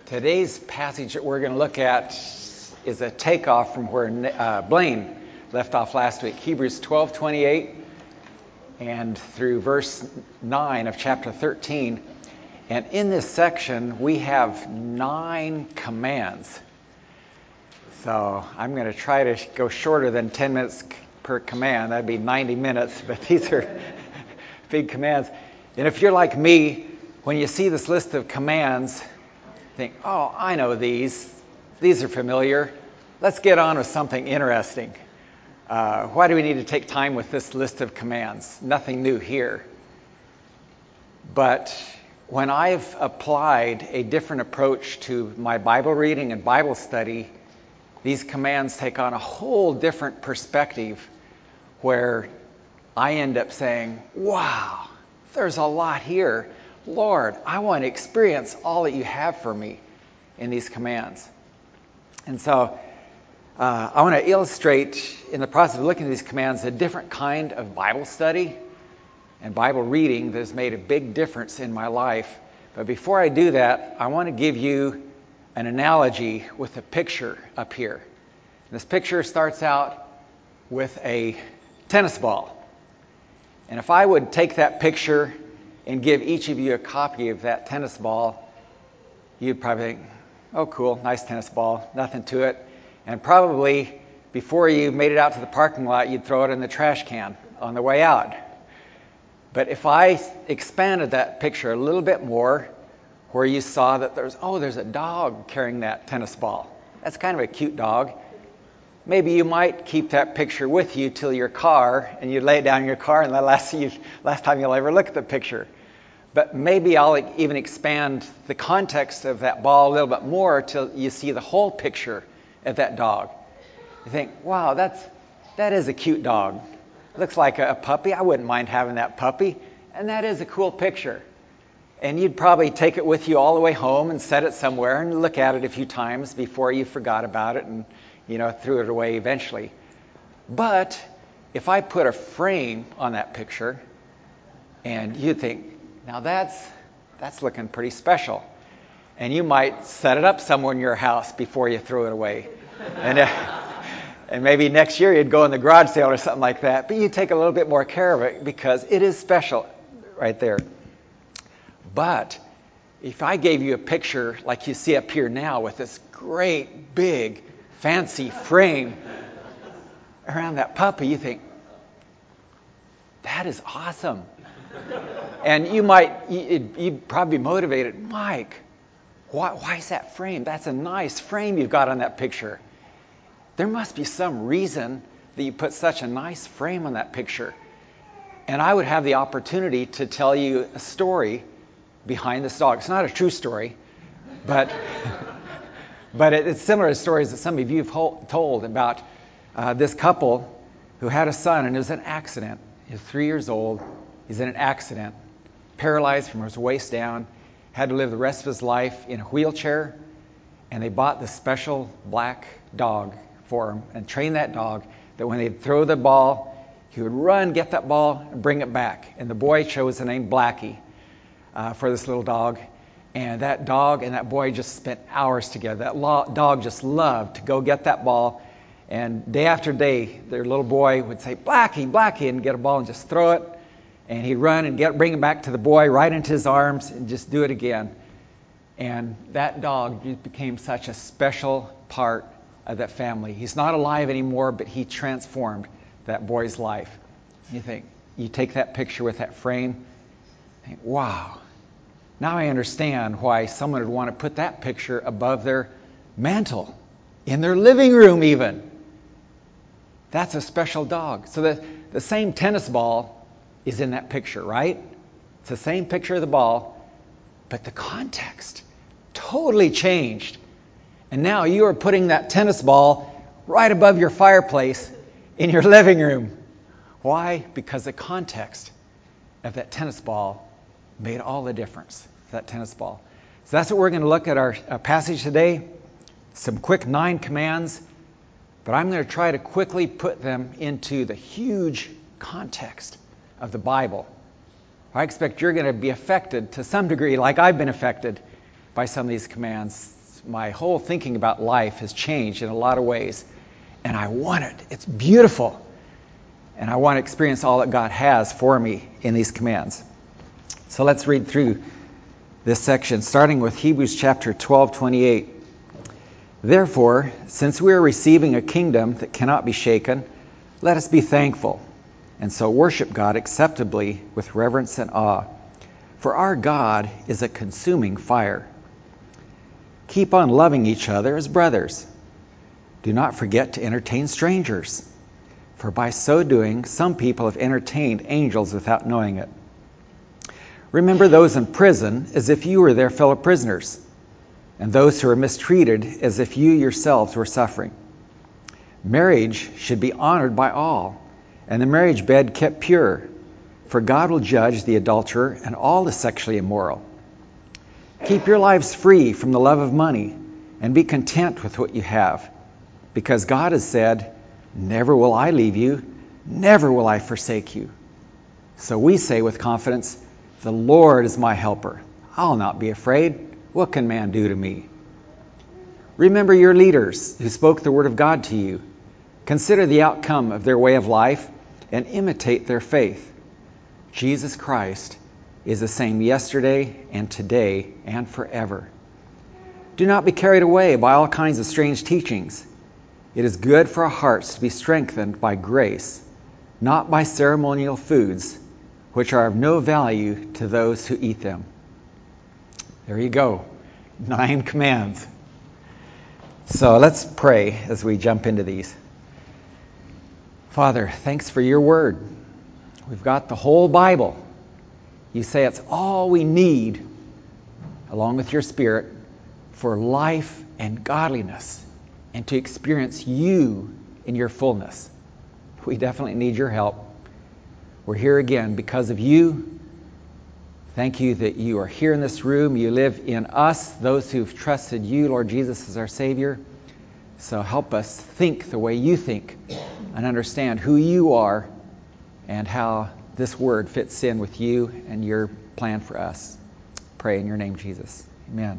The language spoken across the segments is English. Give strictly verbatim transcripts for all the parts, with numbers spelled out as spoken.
Today's passage that we're going to look at is a takeoff from where uh, Blaine left off last week, Hebrews twelve twenty-eight, and through verse nine of chapter thirteen. And in this section, we have nine commands. So I'm going to try to go shorter than ten minutes per command. That'd be ninety minutes, but these are big commands. And if you're like me, when you see this list of commands, think, oh, I know these. These are familiar. Let's get on with something interesting. Uh, why do we need to take time with this list of commands? Nothing new here. But when I've applied a different approach to my Bible reading and Bible study, these commands take on a whole different perspective where I end up saying, wow, there's a lot here. Lord, I want to experience all that you have for me in these commands. And so uh, I want to illustrate, in the process of looking at these commands, a different kind of Bible study and Bible reading that has made a big difference in my life. But before I do that, I want to give you an analogy with a picture up here. This picture starts out with a tennis ball. And if I would take that picture and give each of you a copy of that tennis ball, you'd probably think, oh, cool, nice tennis ball, nothing to it. And probably before you made it out to the parking lot, you'd throw it in the trash can on the way out. But if I expanded that picture a little bit more, where you saw that there's, oh, there's a dog carrying that tennis ball. That's kind of a cute dog. Maybe you might keep that picture with you till your car, and you lay it down in your car, and the last, you, last time you'll ever look at the picture. But maybe I'll even expand the context of that ball a little bit more till you see the whole picture of that dog. You think, wow, that's that is a cute dog. Looks like a, a puppy. I wouldn't mind having that puppy. And that is a cool picture. And you'd probably take it with you all the way home and set it somewhere and look at it a few times before you forgot about it and, you know, threw it away eventually. But if I put a frame on that picture, and you'd think, now that's that's looking pretty special. And you might set it up somewhere in your house before you throw it away. And, uh, and maybe next year you'd go in the garage sale or something like that. But you take a little bit more care of it because it is special right there. But if I gave you a picture like you see up here now with this great, big, fancy frame around that puppy, you think, that is awesome. And you might, you'd probably be motivated, Mike, why, why is that frame? That's a nice frame you've got on that picture. There must be some reason that you put such a nice frame on that picture. And I would have the opportunity to tell you a story behind this dog. It's not a true story, but but it's similar to stories that some of you have told about uh, this couple who had a son, and it was an accident. He was three years old. He's in an accident, paralyzed from his waist down, had to live the rest of his life in a wheelchair, and they bought this special black dog for him and trained that dog that when they'd throw the ball, he would run, get that ball, and bring it back. And the boy chose the name Blackie uh, for this little dog. And that dog and that boy just spent hours together. That lo- dog just loved to go get that ball. And day after day, their little boy would say, Blackie, Blackie, and get a ball and just throw it. And he'd run and get bring it back to the boy right into his arms and just do it again. And that dog just became such a special part of that family. He's not alive anymore, but he transformed that boy's life. You think, you take that picture with that frame, think, wow, now I understand why someone would want to put that picture above their mantle, in their living room even. That's a special dog. So the, the same tennis ball is in that picture, right? It's the same picture of the ball, but the context totally changed. And now you are putting that tennis ball right above your fireplace in your living room. Why? Because the context of that tennis ball made all the difference, that tennis ball. So that's what we're going to look at our, our passage today. Some quick nine commands, but I'm going to try to quickly put them into the huge context of the Bible. I expect you're going to be affected to some degree, like I've been affected by some of these commands. My whole thinking about life has changed in a lot of ways. And I want it. It's beautiful. And I want to experience all that God has for me in these commands. So let's read through this section, starting with Hebrews chapter twelve, twenty-eight. Therefore, since we are receiving a kingdom that cannot be shaken, let us be thankful, and so worship God acceptably with reverence and awe. For our God is a consuming fire. Keep on loving each other as brothers. Do not forget to entertain strangers, for by so doing, some people have entertained angels without knowing it. Remember those in prison as if you were their fellow prisoners, and those who are mistreated as if you yourselves were suffering. Marriage should be honored by all, and the marriage bed kept pure, for God will judge the adulterer and all the sexually immoral. Keep your lives free from the love of money, and be content with what you have, because God has said, never will I leave you, never will I forsake you. So we say with confidence, the Lord is my helper. I'll not be afraid. What can man do to me? Remember your leaders who spoke the word of God to you. Consider the outcome of their way of life and imitate their faith. Jesus Christ is the same yesterday and today and forever. Do not be carried away by all kinds of strange teachings. It is good for our hearts to be strengthened by grace, not by ceremonial foods, which are of no value to those who eat them. There you go. Nine commands. So let's pray as we jump into these. Father, thanks for your word. We've got the whole Bible. You say it's all we need, along with your Spirit, for life and godliness, and to experience you in your fullness. We definitely need your help. We're here again because of you. Thank you that you are here in this room. You live in us, those who've trusted you, Lord Jesus, as our Savior. So help us think the way you think and understand who you are and how this word fits in with you and your plan for us. Pray in your name, Jesus. Amen.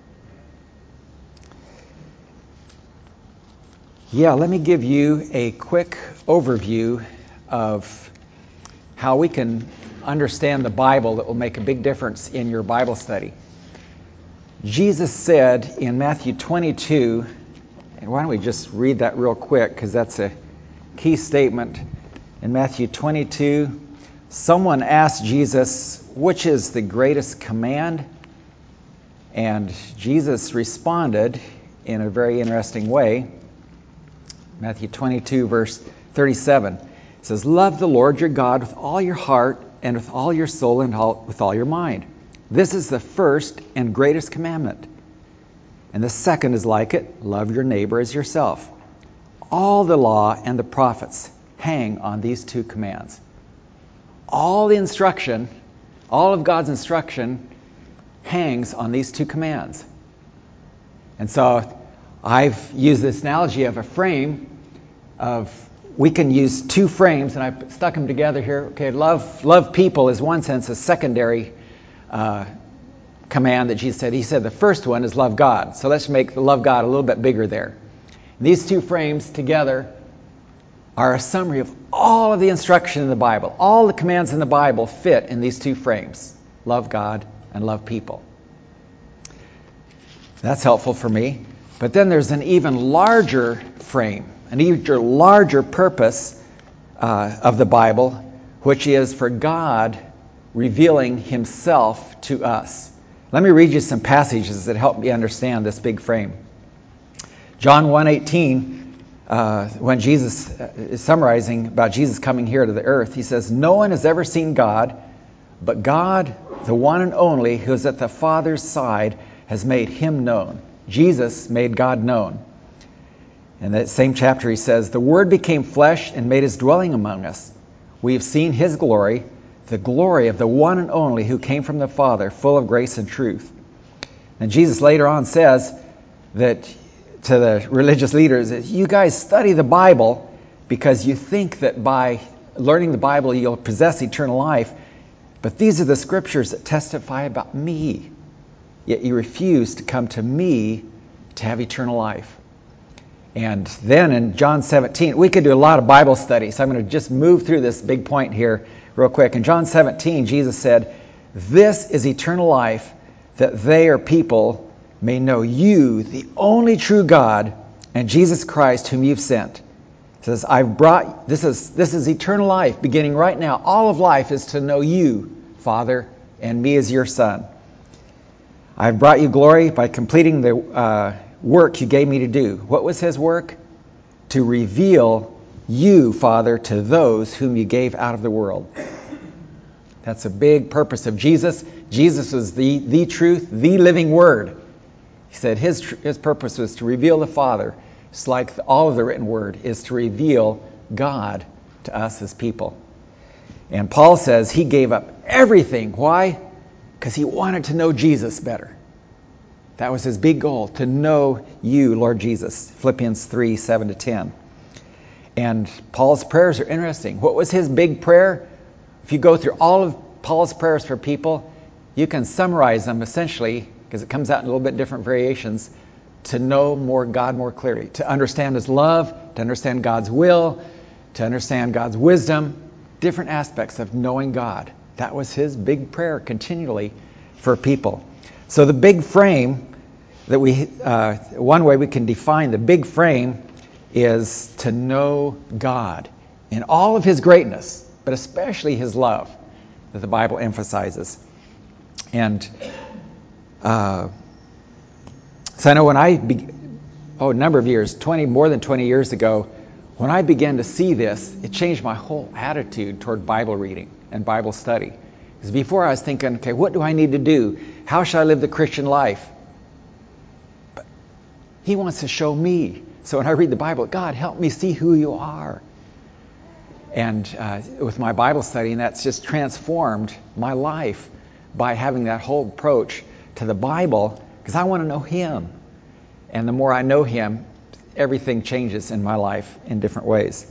Yeah, let me give you a quick overview of how we can understand the Bible that will make a big difference in your Bible study. Jesus said in Matthew twenty-two, and why don't we just read that real quick, because that's a key statement. In Matthew twenty-two, someone asked Jesus, which is the greatest command? And Jesus responded in a very interesting way. Matthew twenty-two, verse thirty-seven. It says, love the Lord your God with all your heart and with all your soul and all, with all your mind. This is the first and greatest commandment. And the second is like it, love your neighbor as yourself. All the law and the prophets hang on these two commands. All the instruction, all of God's instruction hangs on these two commands. And so I've used this analogy of a frame of we can use two frames, and I stuck them together here. Okay, love love people is one sense a secondary uh, command that Jesus said. He said the first one is love God. So let's make the love God a little bit bigger there. And these two frames together are a summary of all of the instruction in the Bible. All the commands in the Bible fit in these two frames. Love God and love people. That's helpful for me. But then there's an even larger frame, an even larger purpose uh, of the Bible, which is for God revealing himself to us. Let me read you some passages that help me understand this big frame. John one eighteen, uh, when Jesus is summarizing about Jesus coming here to the earth, he says, no one has ever seen God, but God, the one and only, who is at the Father's side, has made him known. Jesus made God known. In that same chapter he says, the Word became flesh and made his dwelling among us. We have seen his glory, the glory of the one and only who came from the Father, full of grace and truth. And Jesus later on says that to the religious leaders, that you guys study the Bible because you think that by learning the Bible you'll possess eternal life. But these are the scriptures that testify about me. yet you refuse to come to me to have eternal life. And then in John seventeen, we could do a lot of Bible studies. So I'm going to just move through this big point here real quick. In John seventeen, Jesus said, "This is eternal life, that they are people may know you, the only true God, and Jesus Christ whom you've sent." It says, I've brought, this is, this is eternal life, beginning right now. All of life is to know you, Father, and me as your Son. I've brought you glory by completing the uh, work you gave me to do. What was his work? To reveal you, Father, to those whom you gave out of the world. That's a big purpose of Jesus. Jesus was the, the truth, the living Word. He said his, his purpose was to reveal the Father. It's like all of the written Word is to reveal God to us as people. And Paul says he gave up everything. Why? Because he wanted to know Jesus better. That was his big goal, to know you, Lord Jesus. Philippians three, seven to ten. And Paul's prayers are interesting. What was his big prayer? If you go through all of Paul's prayers for people, you can summarize them essentially, because it comes out in a little bit different variations, to know more God more clearly, to understand his love, to understand God's will, to understand God's wisdom, different aspects of knowing God. That was his big prayer continually for people. So the big frame that we, uh, one way we can define the big frame is to know God in all of his greatness, but especially his love that the Bible emphasizes. And uh, so I know when I, be- oh, a number of years, twenty, more than twenty years ago, when I began to see this, it changed my whole attitude toward Bible reading and Bible study. Because before I was thinking, okay, what do I need to do? How should I live the Christian life? But he wants to show me. So when I read the Bible, God, help me see who you are. And uh, with my Bible study, and that's just transformed my life by having that whole approach to the Bible, because I want to know him. And the more I know him, everything changes in my life in different ways.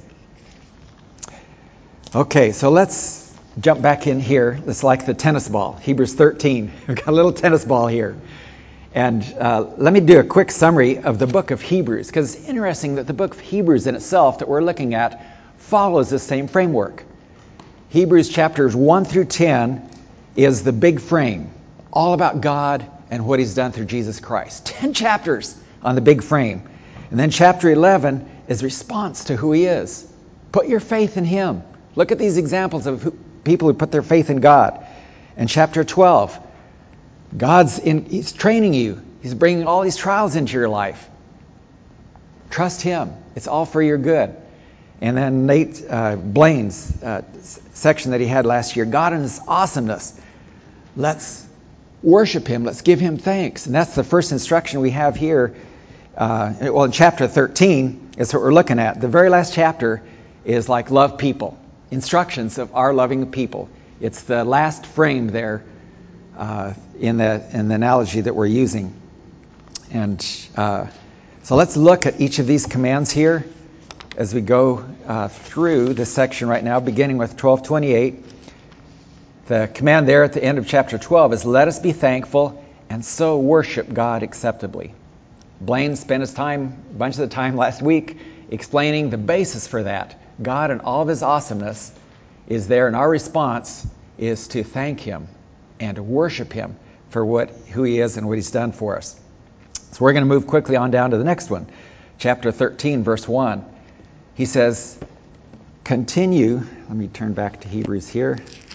Okay, so let's jump back in here. It's like the tennis ball, Hebrews thirteen. We've got a little tennis ball here. And uh, let me do a quick summary of the book of Hebrews, because it's interesting that the book of Hebrews in itself that we're looking at follows the same framework. Hebrews chapters one through ten is the big frame, all about God and what he's done through Jesus Christ. Ten chapters on the big frame. And then chapter eleven is response to who he is. Put your faith in him. Look at these examples of who, people who put their faith in God. And chapter twelve, God's in, he's training you. He's bringing all these trials into your life. Trust him. It's all for your good. And then Nate uh, Blaine's uh, section that he had last year, God in his awesomeness. Let's worship him. Let's give him thanks. And that's the first instruction we have here. Uh, well, in chapter thirteen is what we're looking at. The very last chapter is like love people. Instructions of our loving people. It's the last frame there uh, in the in the analogy that we're using. And uh, so let's look at each of these commands here as we go uh, through this section right now, beginning with twelve twenty-eight. The command there at the end of chapter twelve is, let us be thankful and so worship God acceptably. Blaine spent his time, a bunch of the time last week, explaining the basis for that. God in all of his awesomeness is there, and our response is to thank him and to worship him for what who he is and what he's done for us. So we're going to move quickly on down to the next one. Chapter thirteen, verse one. He says, continue. Let me turn back to Hebrews here.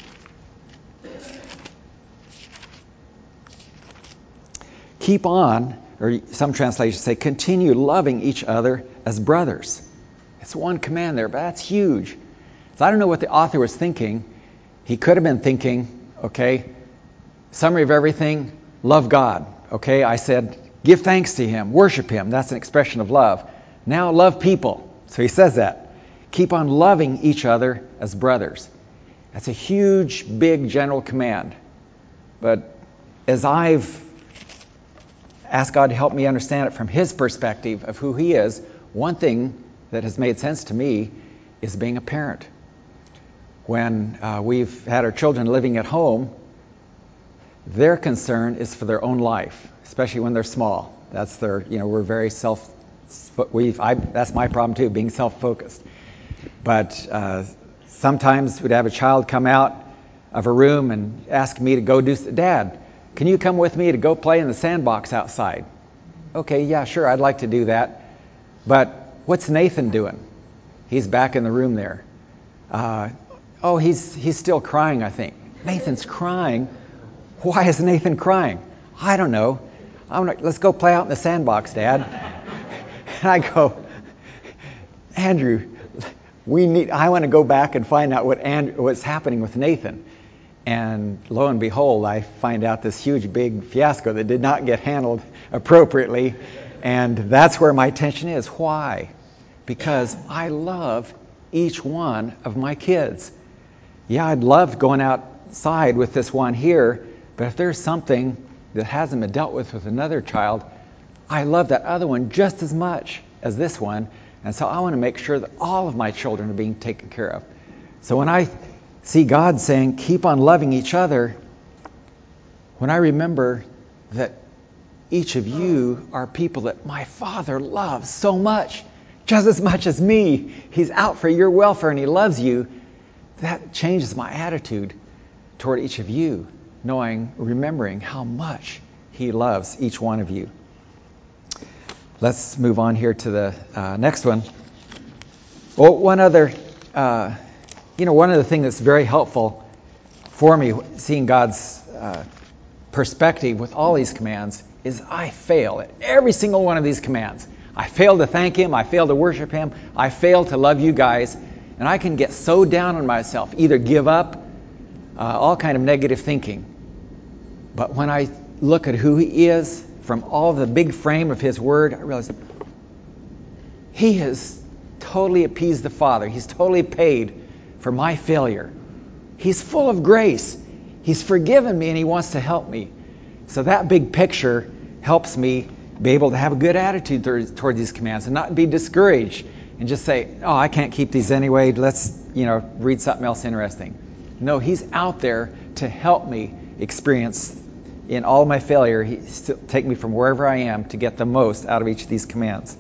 Keep on, or some translations say, continue loving each other as brothers. It's one command there, but that's huge. So I don't know what the author was thinking. He could have been thinking, okay, summary of everything, love God. Okay, I said, give thanks to him, worship him. That's an expression of love. Now love people. So he says that. Keep on loving each other as brothers. That's a huge, big, general command. But as I've asked God to help me understand it from his perspective of who he is, one thing that has made sense to me is being a parent. When uh, we've had our children living at home, Their concern is for their own life, especially when they're small. That's their, you know, we're very self, we've, I, that's my problem too, being self-focused. But uh, sometimes we'd have a child come out of a room and ask me to go do, Dad, can you come with me to go play in the sandbox outside? Okay, yeah, sure, I'd like to do that. But what's Nathan doing? He's back in the room there. Uh, oh, he's he's still crying, I think. Nathan's crying. Why is Nathan crying? I don't know. I'm like, let's go play out in the sandbox, Dad. And I go, Andrew, we need. I want to go back and find out what and, what's happening with Nathan. And lo and behold, I find out this huge, big fiasco that did not get handled appropriately. And that's where my attention is. Why? Because I love each one of my kids. Yeah, I'd love going outside with this one here, but if there's something that hasn't been dealt with with another child, I love that other one just as much as this one. And so I want to make sure that all of my children are being taken care of. So when I see God saying, keep on loving each other, when I remember that each of you are people that my Father loves so much, just as much as me, He's out for your welfare and He loves you, that changes my attitude toward each of you, knowing, remembering how much He loves each one of you. Let's move on here to the uh, next one. Well, one other, uh, you know, one other thing that's very helpful for me, seeing God's uh, perspective with all these commands, is I fail at every single one of these commands. I fail to thank Him. I fail to worship Him. I fail to love you guys. And I can get so down on myself, either give up, uh, all kind of negative thinking. But when I look at who He is, from all the big frame of His Word, I realize He has totally appeased the Father. He's totally paid for my failure. He's full of grace. He's forgiven me and He wants to help me. So that big picture helps me be able to have a good attitude toward, toward these commands and not be discouraged and just say, oh, I can't keep these anyway. Let's, you know, read something else interesting. No, He's out there to help me experience in all my failure. He's still take me from wherever I am to get the most out of each of these commands.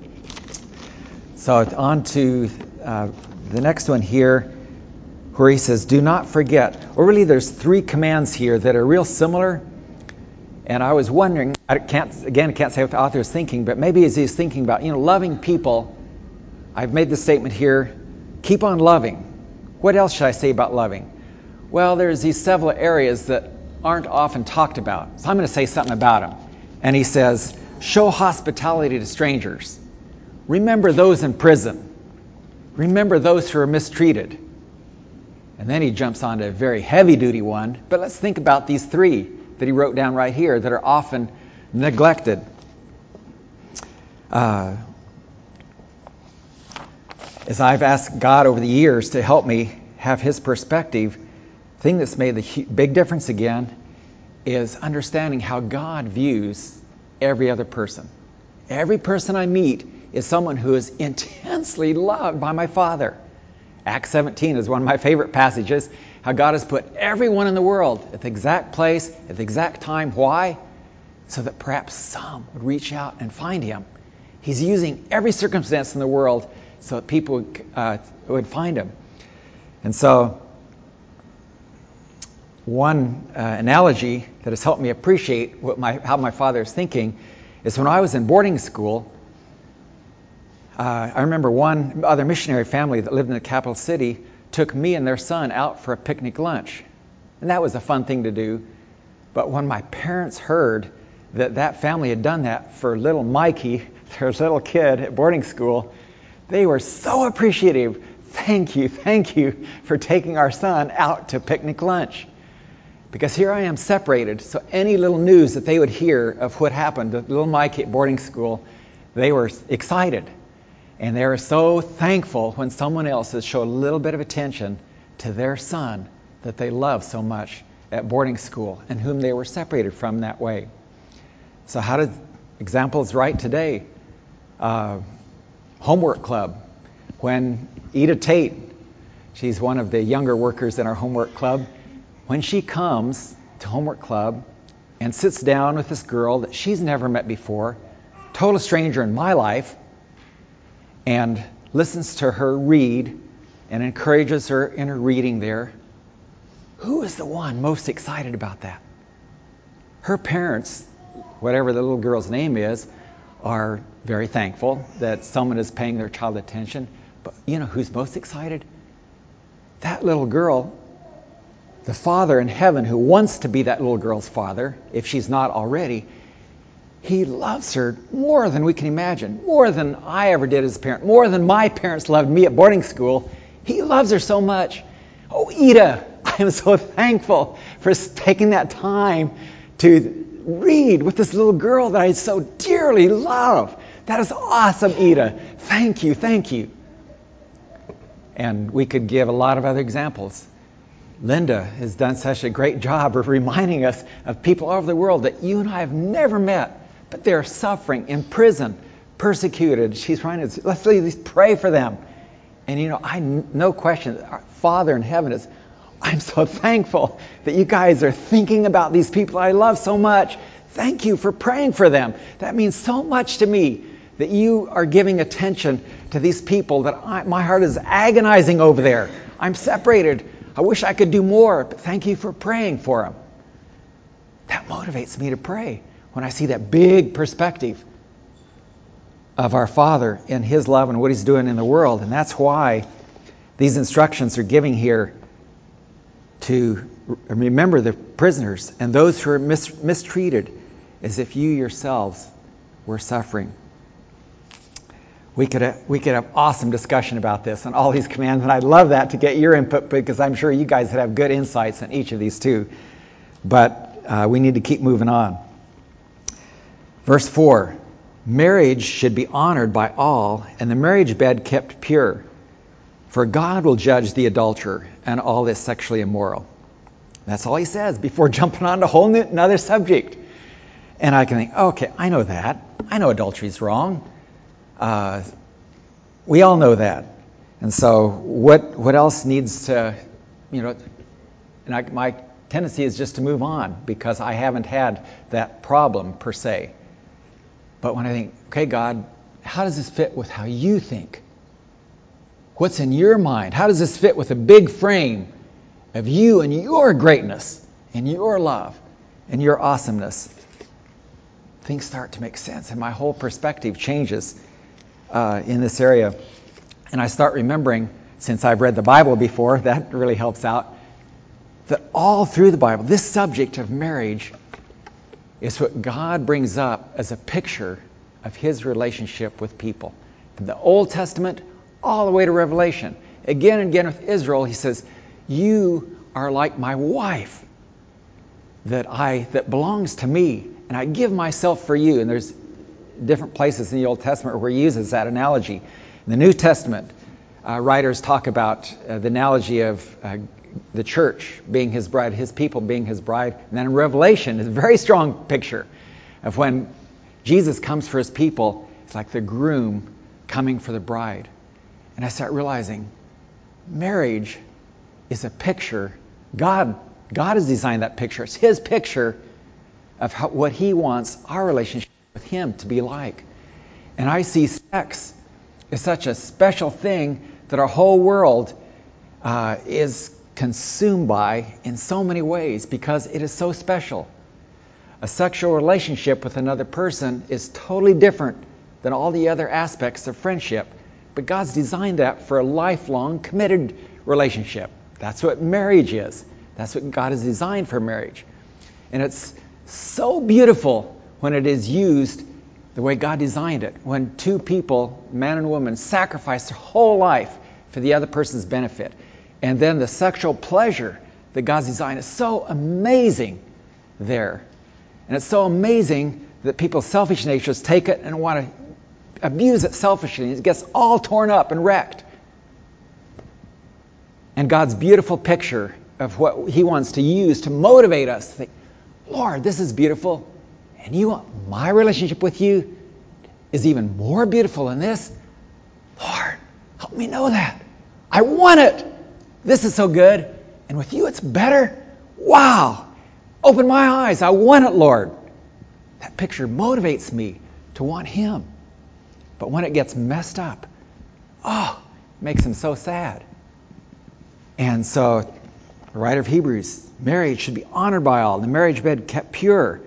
So on to uh, the next one here, where He says, do not forget. Or really, there's three commands here that are real similar. And I was wondering, I can't, again, I can't say what the author is thinking, but maybe as he's thinking about, you know, loving people, I've made the statement here, keep on loving. What else should I say about loving? Well, there's these several areas that aren't often talked about. So I'm going to say something about them. And he says, show hospitality to strangers. Remember those in prison. Remember those who are mistreated. And then he jumps on to a very heavy-duty one. But let's think about these three that he wrote down right here that are often neglected. Uh, as I've asked God over the years to help me have His perspective, the thing that's made the big difference again is understanding how God views every other person. Every person I meet is someone who is intensely loved by my Father. Acts seventeen is one of my favorite passages, how God has put everyone in the world at the exact place, at the exact time. Why? So that perhaps some would reach out and find Him. He's using every circumstance in the world so that people uh, would find Him. And so, one uh, analogy that has helped me appreciate what my, how my Father is thinking is when I was in boarding school, uh, I remember one other missionary family that lived in the capital city took me and their son out for a picnic lunch. And that was a fun thing to do. But when my parents heard that that family had done that for little Mikey, their little kid at boarding school, they were so appreciative. Thank you, thank you for taking our son out to picnic lunch. Because here I am separated, so any little news that they would hear of what happened to little Mikey at boarding school, they were excited. And they were so thankful when someone else has shown a little bit of attention to their son that they love so much at boarding school and whom they were separated from that way. So how did examples right today? Uh, homework club. When Ida Tate, she's one of the younger workers in our homework club, when she comes, to homework club and sits down with this girl that she's never met before, total stranger in my life, and listens to her read and encourages her in her reading there. Who is the one most excited about that? Her parents, whatever the little girl's name is, are very thankful that someone is paying their child attention. But you know who's most excited? That little girl. The Father in heaven, who wants to be that little girl's father, if she's not already, he loves her more than we can imagine, more than I ever did as a parent, more than my parents loved me at boarding school. He loves her so much. Oh, Ida, I am so thankful for taking that time to read with this little girl that I so dearly love. That is awesome, Ida. Thank you, thank you. And we could give a lot of other examples. Linda has done such a great job of reminding us of people all over the world that you and I have never met, but they're suffering in prison, persecuted. She's trying to, let's at least pray for them. And you know, I no question, our Father in heaven is, I'm so thankful that you guys are thinking about these people I love so much. Thank you for praying for them. That means so much to me that you are giving attention to these people that I, my heart is agonizing over there. I'm separated. I wish I could do more, but thank you for praying for them. That motivates me to pray when I see that big perspective of our Father and His love and what He's doing in the world. And that's why these instructions are giving here to remember the prisoners and those who are mis- mistreated as if you yourselves were suffering. We could have, we could have awesome discussion about this and all these commands, and I'd love that to get your input because I'm sure you guys would have good insights on each of these too. But uh, we need to keep moving on. Verse four, marriage should be honored by all, and the marriage bed kept pure. For God will judge the adulterer and all that's sexually immoral. That's all he says before jumping on to a whole new, another subject. And I can think, okay, I know that. I know adultery is wrong. Uh, we all know that. And so what what else needs to, you know, and I, my tendency is just to move on because I haven't had that problem per se. But when I think, okay, God, how does this fit with how you think? What's in your mind? How does this fit with a big frame of you and your greatness and your love and your awesomeness? Things start to make sense and my whole perspective changes uh, in this area. And I start remembering, since I've read the Bible before, that really helps out, that all through the Bible, this subject of marriage is what God brings up as a picture of His relationship with people. From the Old Testament all the way to Revelation. Again and again with Israel, He says, you are like my wife that I that belongs to me, and I give myself for you. And there's different places in the Old Testament where He uses that analogy. In the New Testament, uh, writers talk about uh, the analogy of uh, the church being His bride, His people being His bride. And then in Revelation, it's a very strong picture of when Jesus comes for His people. It's like the groom coming for the bride. And I start realizing marriage is a picture. God, God has designed that picture. It's His picture of how, what He wants our relationship with Him to be like. And I see sex as such a special thing that our whole world uh, is consumed by in so many ways because it is so special. A sexual relationship with another person is totally different than all the other aspects of friendship. But God's designed that for a lifelong, committed relationship. That's what marriage is. That's what God has designed for marriage. And it's so beautiful when it is used the way God designed it. When two people, man and woman, sacrifice their whole life for the other person's benefit. And then the sexual pleasure that God's designed is so amazing there. And it's so amazing that people's selfish natures take it and want to abuse it selfishly. It gets all torn up and wrecked. And God's beautiful picture of what He wants to use to motivate us to think, Lord, this is beautiful. And you want my relationship with you is even more beautiful than this? Lord, help me know that. I want it. This is so good. And with you, it's better. Wow. Open my eyes. I want it, Lord. That picture motivates me to want him. But when it gets messed up, oh, it makes him so sad. And so the writer of Hebrews, marriage should be honored by all, the marriage bed kept pure.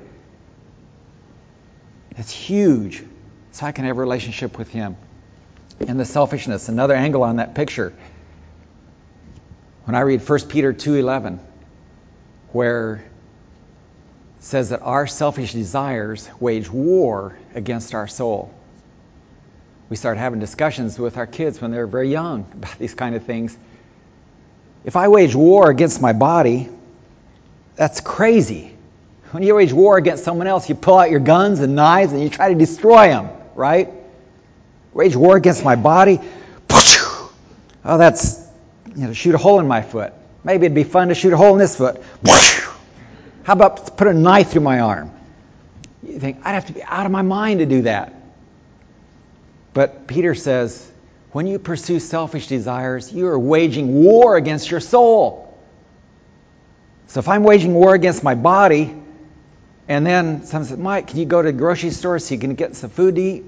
It's huge, so I can have a relationship with him. And the selfishness, another angle on that picture. When I read First Peter two eleven, where it says that our selfish desires wage war against our soul. We start having discussions with our kids when they're very young about these kind of things. If I wage war against my body, that's crazy. When you wage war against someone else, you pull out your guns and knives and you try to destroy them, right? Wage war against my body. Oh, that's, you know, shoot a hole in my foot. Maybe it'd be fun to shoot a hole in this foot. How about put a knife through my arm? You think, I'd have to be out of my mind to do that. But Peter says, when you pursue selfish desires, you are waging war against your soul. So if I'm waging war against my body, and then someone says, Mike, can you go to the grocery store so you can get some food to eat?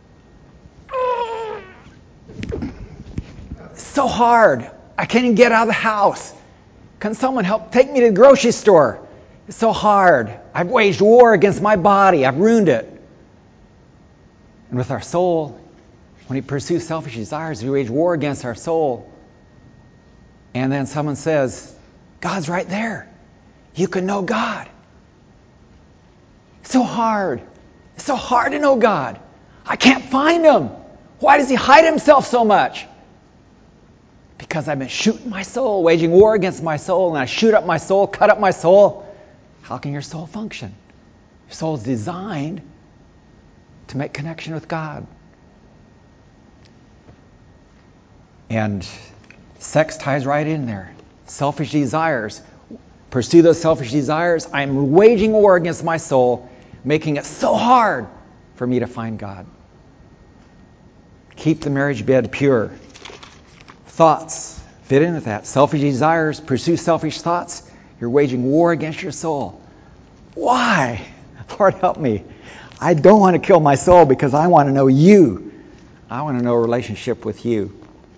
It's so hard. I can't even get out of the house. Can someone help take me to the grocery store? It's so hard. I've waged war against my body. I've ruined it. And with our soul, when we pursue selfish desires, we wage war against our soul. And then someone says, God's right there. You can know God. It's so hard. It's so hard to know God. I can't find him. Why does he hide himself so much? Because I've been shooting my soul, waging war against my soul, and I shoot up my soul, cut up my soul. How can your soul function? Your soul is designed to make connection with God. And sex ties right in there. Selfish desires. Pursue those selfish desires. I'm waging war against my soul, making it so hard for me to find God. Keep the marriage bed pure. Thoughts fit in with that. Selfish desires. Pursue selfish thoughts. You're waging war against your soul. Why? Lord, help me. I don't want to kill my soul because I want to know you. I want to know a relationship with you.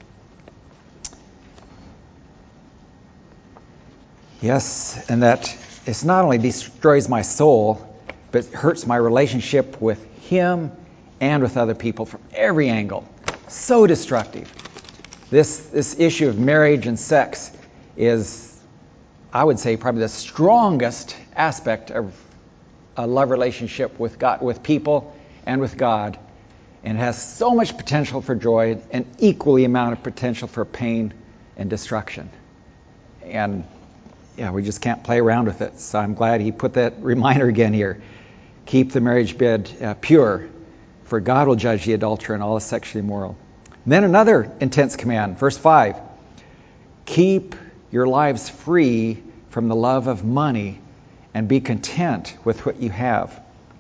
Yes, and that it's not only destroys my soul, but it hurts my relationship with him and with other people from every angle. So destructive. This this issue of marriage and sex is, I would say, probably the strongest aspect of a love relationship with God, with people and with God, and has so much potential for joy and equally amount of potential for pain and destruction. And yeah, we just can't play around with it. So I'm glad he put that reminder again here. Keep the marriage bed uh, pure, for God will judge the adulterer and all the sexually immoral. Then another intense command, verse five. Keep your lives free from the love of money and be content with what you have.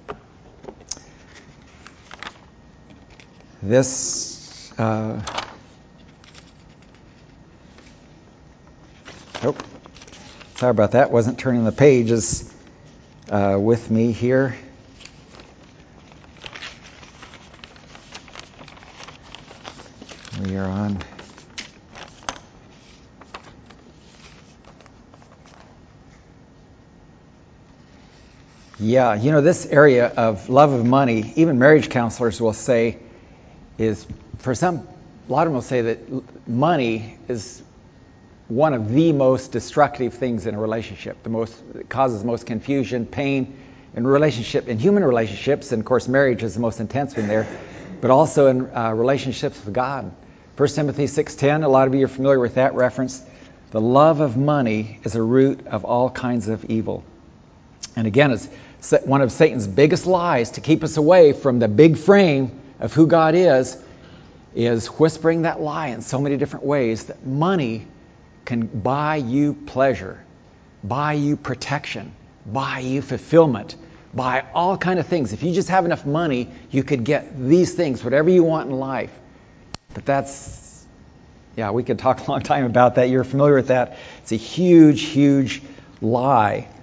This, uh, oh, sorry about that. Wasn't turning the pages uh, with me here. We are on. Yeah, you know, this area of love of money, even marriage counselors will say, is for some, a lot of them will say that money is one of the most destructive things in a relationship. The most, it causes most confusion, pain in relationship, in human relationships, and of course marriage is the most intense one there, but also in uh, relationships with God. First Timothy six ten, a lot of you are familiar with that reference. The love of money is a root of all kinds of evil. And again, it's one of Satan's biggest lies to keep us away from the big frame of who God is, is whispering that lie in so many different ways that money can buy you pleasure, buy you protection, buy you fulfillment, buy all kind of things. If you just have enough money, you could get these things, whatever you want in life. But that's, yeah, we could talk a long time about that. You're familiar with that. It's a huge, huge lie.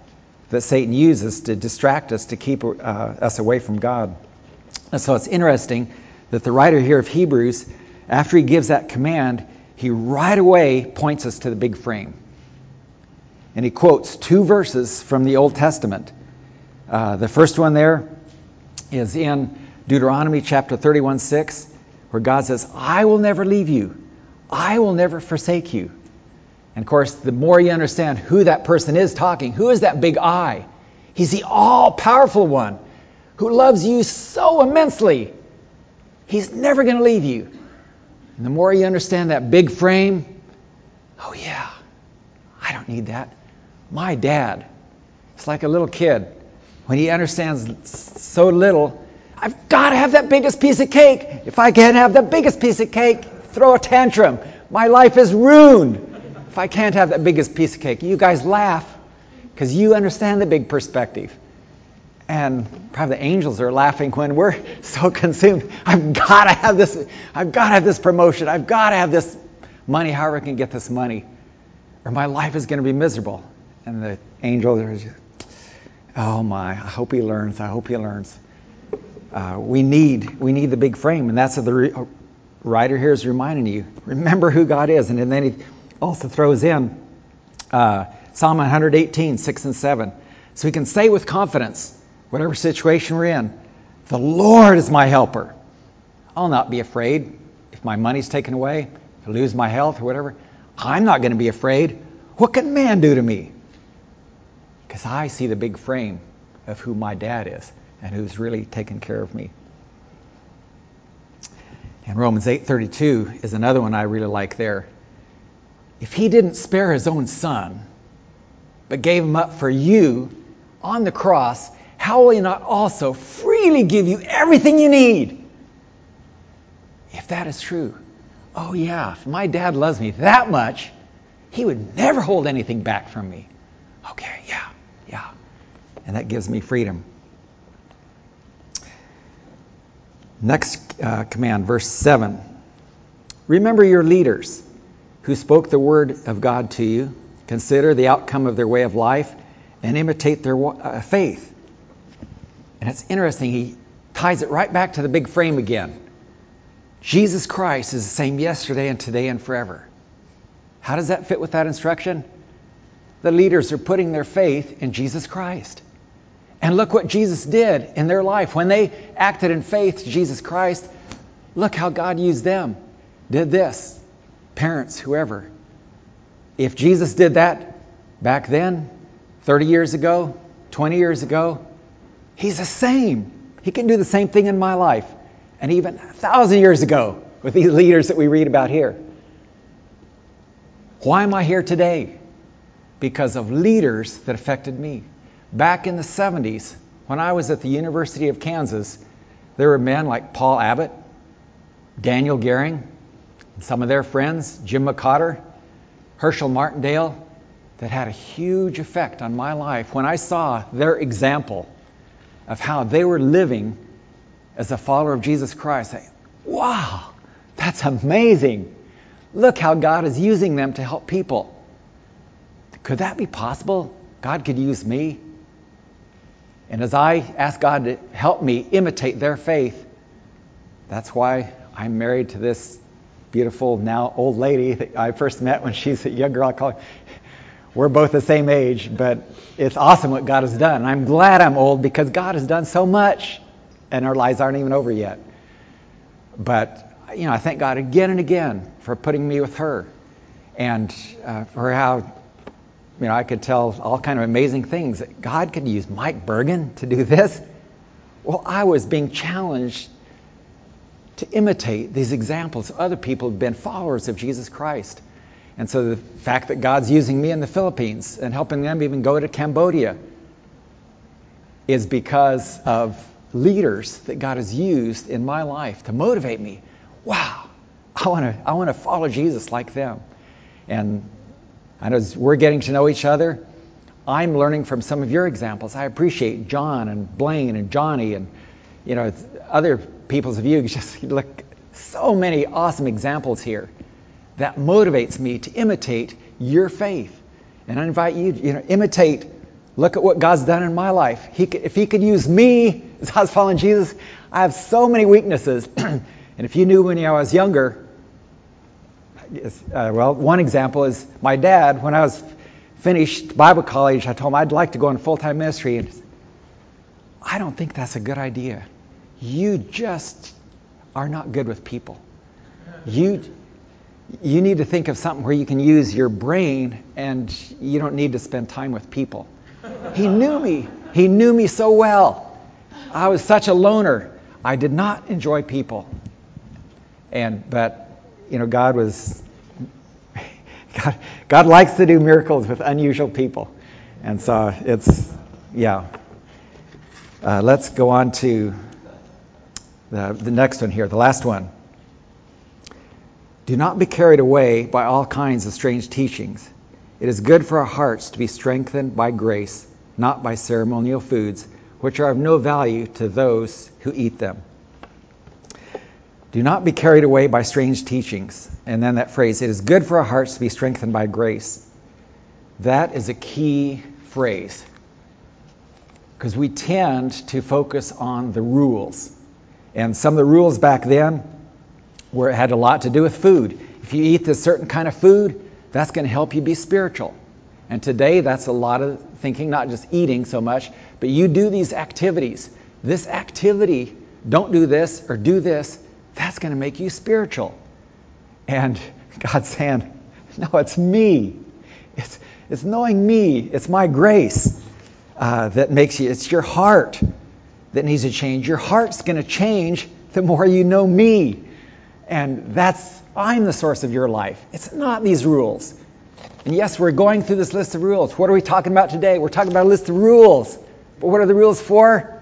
that Satan uses to distract us, to keep uh, us away from God. And so it's interesting that the writer here of Hebrews, after he gives that command, he right away points us to the big frame. And he quotes two verses from the Old Testament. Uh, the first one there is in Deuteronomy chapter thirty-one six, where God says, I will never leave you. I will never forsake you. And of course, the more you understand who that person is talking, who is that big I? He's the all-powerful one who loves you so immensely. He's never going to leave you. And the more you understand that big frame, oh yeah, I don't need that. My dad, it's like a little kid. When he understands so little, I've got to have that biggest piece of cake. If I can't have the biggest piece of cake, throw a tantrum. My life is ruined if I can't have that biggest piece of cake. You guys laugh because you understand the big perspective. And probably the angels are laughing when we're so consumed. I've got to have this. I've got to have this promotion. I've got to have this money. However I can get this money, or my life is going to be miserable. And the angels are just, oh my! I hope he learns. I hope he learns. Uh, we need we need the big frame, and that's what the re- writer here is reminding you. Remember who God is, and then he also throws in uh, Psalm one eighteen, six and seven, so we can say with confidence, whatever situation we're in, the Lord is my helper. I'll not be afraid if my money's taken away, if I lose my health or whatever. I'm not going to be afraid. What can man do to me? Because I see the big frame of who my dad is and who's really taken care of me. And Romans eight thirty-two is another one I really like there. If he didn't spare his own son, but gave him up for you on the cross, how will he not also freely give you everything you need? If that is true, oh yeah, if my dad loves me that much, he would never hold anything back from me. Okay, yeah, yeah. And that gives me freedom. Next uh, command, verse seven. Remember your leaders who spoke the word of God to you. Consider the outcome of their way of life and imitate their uh, faith. And it's interesting, he ties it right back to the big frame again. Jesus Christ is the same yesterday and today and forever. How does that fit with that instruction? The leaders are putting their faith in Jesus Christ. And look what Jesus did in their life. When they acted in faith to Jesus Christ, look how God used them. Did this. Parents, whoever. If Jesus did that back then, thirty years ago, twenty years ago, he's the same. He can do the same thing in my life. And even a thousand years ago with these leaders that we read about here. Why am I here today? Because of leaders that affected me. Back in the seventies, when I was at the University of Kansas, there were men like Paul Abbott, Daniel Gehring, some of their friends, Jim McCotter, Herschel Martindale, that had a huge effect on my life when I saw their example of how they were living as a follower of Jesus Christ. I, wow, that's amazing. Look how God is using them to help people. Could that be possible? God could use me. And as I ask God to help me imitate their faith, that's why I'm married to this beautiful, now old lady that I first met when she's a young girl. I call her. We're both the same age, but it's awesome what God has done. I'm glad I'm old because God has done so much, and our lives aren't even over yet. But, you know, I thank God again and again for putting me with her, and uh, for how, you know, I could tell all kind of amazing things. That God could use Mike Bergen to do this. Well, I was being challenged to imitate these examples. Other people have been followers of Jesus Christ. And so the fact that God's using me in the Philippines and helping them even go to Cambodia is because of leaders that God has used in my life to motivate me. Wow, I want to I want to follow Jesus like them. And and as we're getting to know each other, I'm learning from some of your examples. I appreciate John and Blaine and Johnny and, you know, other people's of you. Just look, so many awesome examples here that motivates me to imitate your faith. And I invite you to, you know, imitate look at what God's done in my life. He could, if he could use me as I was following Jesus, I have so many weaknesses. And if you knew when I was younger, uh, well, one example is my dad, when I was finished Bible college, I told him I'd like to go in full-time ministry. And I don't think that's a good idea. You just are not good with people. You you need to think of something where you can use your brain and you don't need to spend time with people. He knew me. He knew me so well. I was such a loner. I did not enjoy people. And but you know, God was God, God likes to do miracles with unusual people. And so it's yeah. Uh, let's go on to the, the next one here, the last one. Do not be carried away by all kinds of strange teachings. It is good for our hearts to be strengthened by grace, not by ceremonial foods, which are of no value to those who eat them. Do not be carried away by strange teachings. And then that phrase, it is good for our hearts to be strengthened by grace. That is a key phrase. Because we tend to focus on the rules. And some of the rules back then were, had a lot to do with food. If you eat this certain kind of food, that's going to help you be spiritual. And today, that's a lot of thinking, not just eating so much, but you do these activities. This activity, don't do this or do this, that's going to make you spiritual. And God's saying, no, it's me. It's, it's knowing me. It's my grace uh, that makes you, it's your heart that needs to change. Your heart's going to change the more you know me. And that's, I'm the source of your life. It's not these rules. And yes, we're going through this list of rules. What are we talking about today? We're talking about a list of rules. But what are the rules for?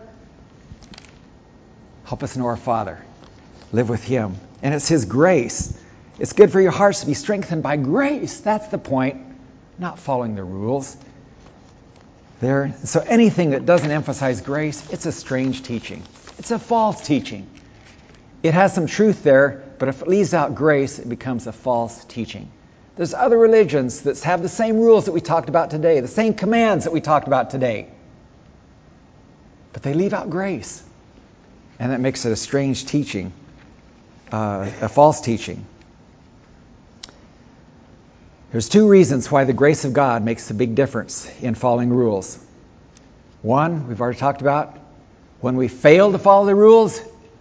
Help us know our Father. Live with Him. And it's His grace. It's good for your hearts to be strengthened by grace. That's the point. Not following the rules. There. So anything that doesn't emphasize grace, it's a strange teaching. It's a false teaching. It has some truth there, but if it leaves out grace, it becomes a false teaching. There's other religions that have the same rules that we talked about today, the same commands that we talked about today. But they leave out grace. And that makes it a strange teaching, uh, a false teaching. There's two reasons why the grace of God makes a big difference in following rules. One, we've already talked about, when we fail to follow the rules,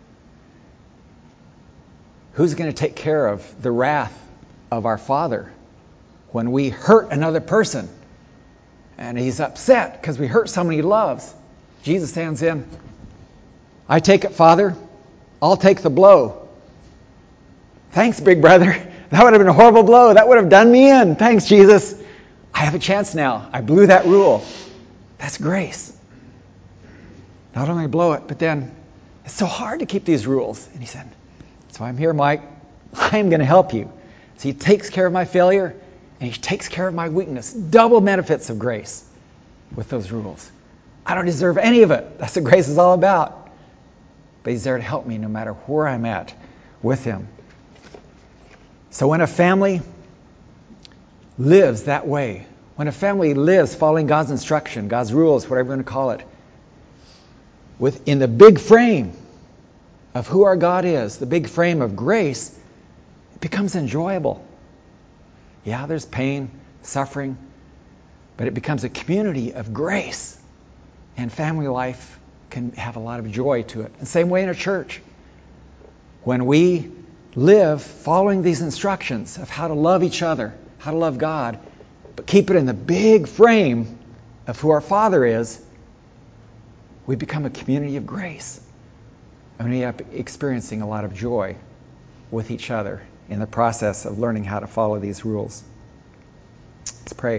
who's going to take care of the wrath of our Father when we hurt another person and He's upset because we hurt someone He loves? Jesus stands in. I take it, Father. I'll take the blow. Thanks, big brother. That would have been a horrible blow. That would have done me in. Thanks, Jesus. I have a chance now. I blew that rule. That's grace. Not only blow it, but then it's so hard to keep these rules. And He said, that's why I'm here, Mike. I'm going to help you. So He takes care of my failure and He takes care of my weakness. Double benefits of grace with those rules. I don't deserve any of it. That's what grace is all about. But He's there to help me no matter where I'm at with Him. So when a family lives that way, when a family lives following God's instruction, God's rules, whatever you want to call it, within the big frame of who our God is, the big frame of grace, it becomes enjoyable. Yeah, there's pain, suffering, but it becomes a community of grace. And family life can have a lot of joy to it. The same way in a church. When we live following these instructions of how to love each other, how to love God, but keep it in the big frame of who our Father is, we become a community of grace. And we end up experiencing a lot of joy with each other in the process of learning how to follow these rules. Let's pray.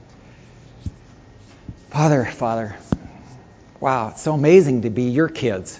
Father, Father, wow, it's so amazing to be your kids.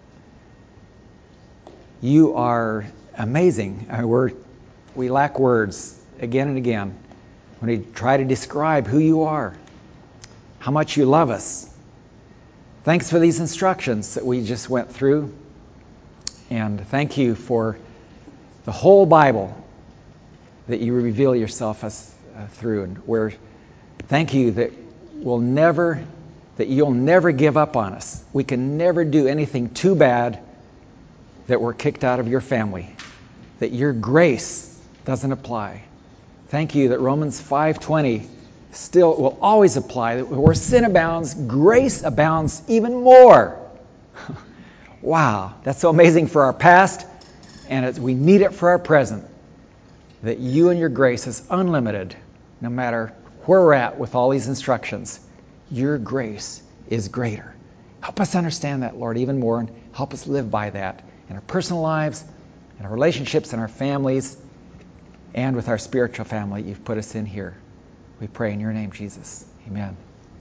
You are amazing. I mean, we're, we lack words again and again when we try to describe who you are, how much you love us. Thanks for these instructions that we just went through. And thank you for the whole Bible that you reveal yourself as, uh, through. And we're, thank you that will never, that you'll never give up on us. We can never do anything too bad that we're kicked out of your family, that your grace doesn't apply. Thank you that Romans five twenty still will always apply, that where sin abounds, grace abounds even more. Wow, that's so amazing for our past, and it's, we need it for our present, that you and your grace is unlimited, no matter where we're at with all these instructions. Your grace is greater. Help us understand that, Lord, even more, and help us live by that in our personal lives, in our relationships, in our families, and with our spiritual family you've put us in here. We pray in your name, Jesus. Amen.